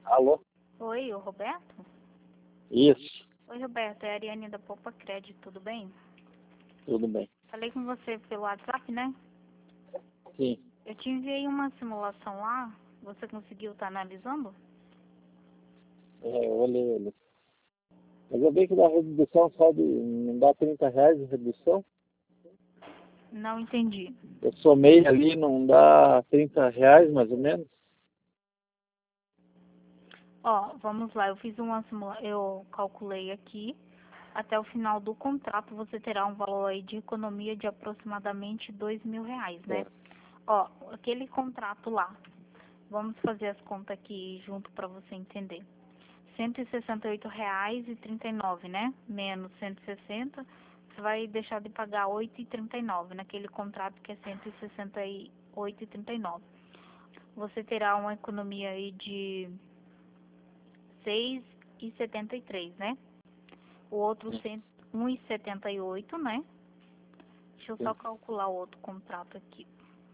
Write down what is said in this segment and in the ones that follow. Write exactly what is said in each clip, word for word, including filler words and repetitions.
Alô? Oi, o Roberto? Isso, Oi, Roberto, é a Ariane da Poupa Crédito, tudo bem? tudo bem. Falei com você pelo WhatsApp, né? Sim, Eu te enviei uma simulação lá, você conseguiu estar analisando? é, eu olhei, olhei. Mas eu vi que dá redução só de. Não dá trinta reais de redução. Não entendi. Eu somei ali, não dá trinta reais mais ou menos. Ó, vamos lá, eu fiz uma simulação, eu calculei aqui. Até o final do contrato você terá um valor aí de economia de aproximadamente dois mil reais, né? É, Ó, aquele contrato lá, vamos fazer as contas aqui junto para você entender. cento e sessenta e oito reais e trinta e nove, né? Menos cento e sessenta, você vai deixar de pagar oito e trinta e nove naquele contrato que é cento e sessenta e oito e trinta e nove. Você terá uma economia aí de seis e setenta e três, né? O outro cento um e setenta e oito, né? Deixa eu só sim. calcular o outro contrato aqui.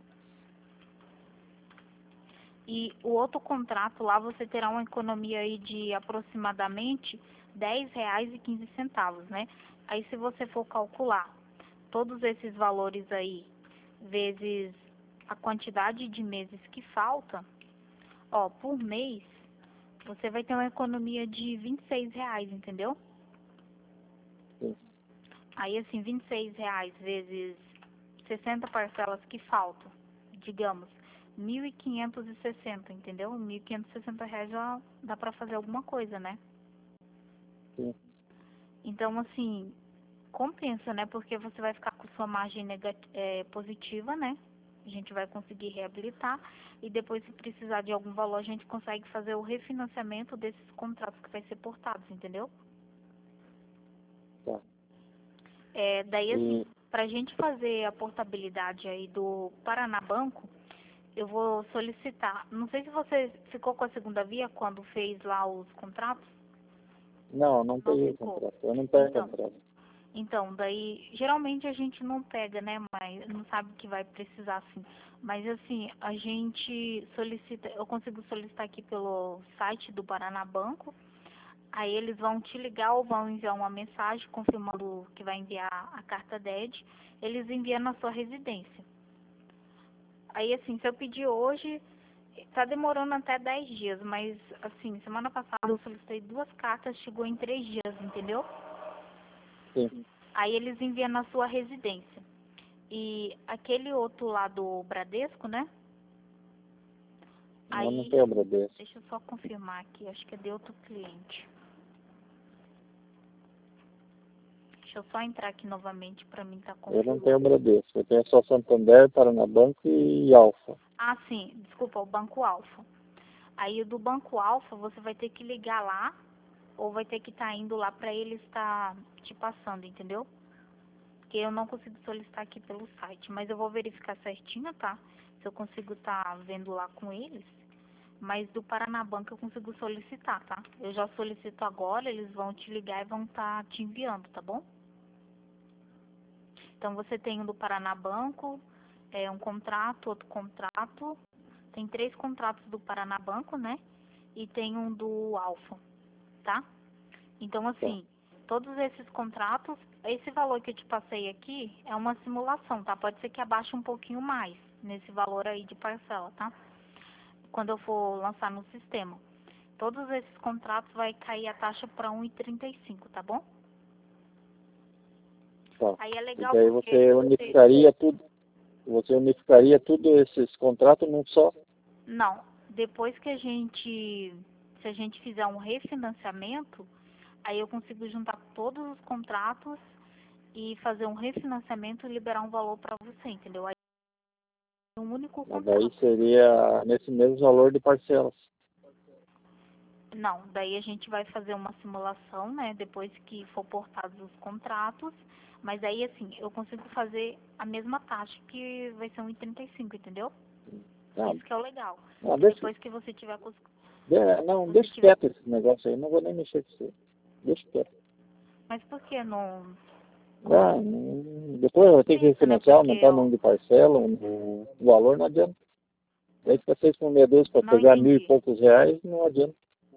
E o outro contrato lá você terá uma economia aí de aproximadamente dez reais e quinze centavos, né? Aí se você for calcular todos esses valores aí vezes a quantidade de meses que falta, ó, por mês você vai ter uma economia de vinte e seis reais, entendeu? Sim. Aí assim, vinte e seis reais vezes sessenta parcelas que faltam, digamos, mil e quinhentos e sessenta, entendeu? mil e quinhentos e sessenta reais já dá pra fazer alguma coisa, né? Sim. Então, assim, compensa, né? Porque você vai ficar com sua margem negati- é, positiva, né? A gente vai conseguir reabilitar e depois, se precisar de algum valor, a gente consegue fazer o refinanciamento desses contratos que vai ser portados, entendeu? Tá. É, daí, assim, E, pra gente fazer a portabilidade aí do Paraná Banco, eu vou solicitar. Não sei se você ficou com a segunda via quando fez lá os contratos. não, não Não peguei o ficou. contrato. Eu não pego o Então, contrato. então, daí, geralmente a gente não pega, né? Mas não sabe que vai precisar, assim. Mas, assim, a gente solicita, eu consigo solicitar aqui pelo site do Paraná Banco. Aí eles vão te ligar ou vão enviar uma mensagem confirmando que vai enviar a carta D E D. Eles enviam na sua residência. Aí, assim, se eu pedir hoje, tá demorando até dez dias, mas, assim, semana passada eu solicitei duas cartas, chegou em três dias, entendeu? Sim, Aí eles enviam na sua residência. E aquele outro lá do Bradesco, né? eu não Aí, tenho Bradesco. deixa eu só confirmar aqui, acho que é de outro cliente. Deixa eu só entrar aqui novamente pra mim tá Eu não tenho confirmando. Bradesco. Eu tenho só Santander, Paraná Banco e Alfa. Ah, sim, desculpa, o Banco Alfa. Aí o do Banco Alfa você vai ter que ligar lá ou vai ter que estar indo lá pra ele estar te passando, entendeu? Porque eu não consigo solicitar aqui pelo site, mas eu vou verificar certinho, tá? Se eu consigo estar vendo lá com eles. Mas do Paraná Banco eu consigo solicitar, tá? Eu já solicito agora, eles vão te ligar e vão estar te enviando, tá bom? Então você tem um do Paraná Banco, é um contrato, outro contrato. Tem três contratos do Paraná Banco, né? E tem um do Alfa, tá? Então, Tá. assim, todos esses contratos, esse valor que eu te passei aqui é uma simulação, tá? Pode ser que abaixe um pouquinho mais nesse valor aí de parcela, tá? Quando eu for lançar no sistema. Todos esses contratos vai cair a taxa para um e trinta e cinco, tá bom? Tá. Aí é E legal daí porque você você... unificaria tudo. Você unificaria tudo esses contratos num só. Não, depois que a gente... Se a gente fizer um refinanciamento, aí eu consigo juntar todos os contratos e fazer um refinanciamento e liberar um valor para você, entendeu? Aí é um único Mas daí contrato. seria nesse mesmo valor de parcelas. Não, daí a gente vai fazer uma simulação, né, depois que for portados os contratos, mas aí assim, eu consigo fazer a mesma taxa que vai ser um e trinta e cinco, entendeu? Não, Isso que é o legal. não, Que deixa, depois que você tiver cons- de- não, você deixa tiver, quieto esse negócio aí. Não vou nem mexer com você. Deixa quieto. mas por que não Ah, não- depois vai ter que compensa, né? refinanciar, Porque, aumentar o ó, número de parcela, o, o valor não adianta. Daí fica seis por meia dúzia para não pegar mil e entendi. poucos reais, não adianta.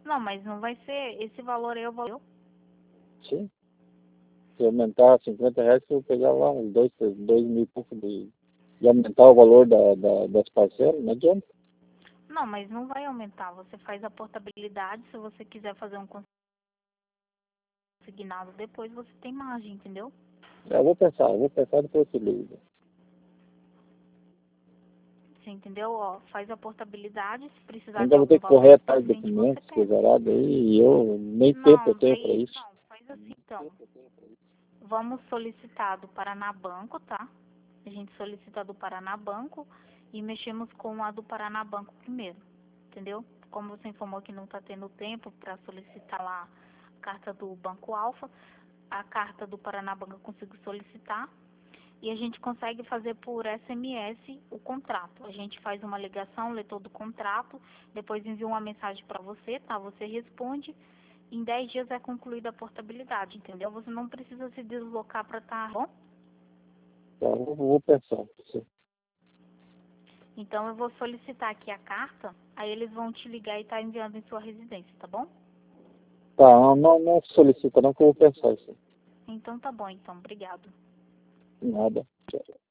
Não, mas não vai ser esse valor aí, é o valor. Sim. Se aumentar cinquenta reais, eu vou pegar lá uns dois, dois mil e pouco de, de aumentar o valor da, da, das parcelas, não adianta. Não, mas não vai aumentar. Você faz a portabilidade, se você quiser fazer um consignado depois, você tem margem, entendeu? Eu vou pensar, eu vou pensar depois eu te ligo. Você entendeu? Ó, faz a portabilidade, se precisar de Ainda vou algum ter que valor correr mais pra atrás de frente, você documentos, pega. coisa arada aí, e eu nem tempo eu Não, tenho para daí, isso. não, faz assim então. Vamos solicitar do Paraná Banco, tá? A gente solicita do Paraná Banco e mexemos com a do Paraná Banco primeiro, entendeu? Como você informou que não está tendo tempo para solicitar lá a carta do Banco Alfa, a carta do Paraná Banco eu consigo solicitar e a gente consegue fazer por S M S o contrato. A gente faz uma ligação, lê todo o contrato, depois envia uma mensagem para você, tá? Você responde. Em dez dias é concluída a portabilidade, entendeu? Você não precisa se deslocar para estar bom. Tá, eu vou pensar. Sim. Então eu vou solicitar aqui a carta, aí eles vão te ligar e tá enviando em sua residência, tá bom? Tá, não, não, não solicita não que eu vou pensar isso. Então tá bom, então. Obrigado. Nada. Tchau.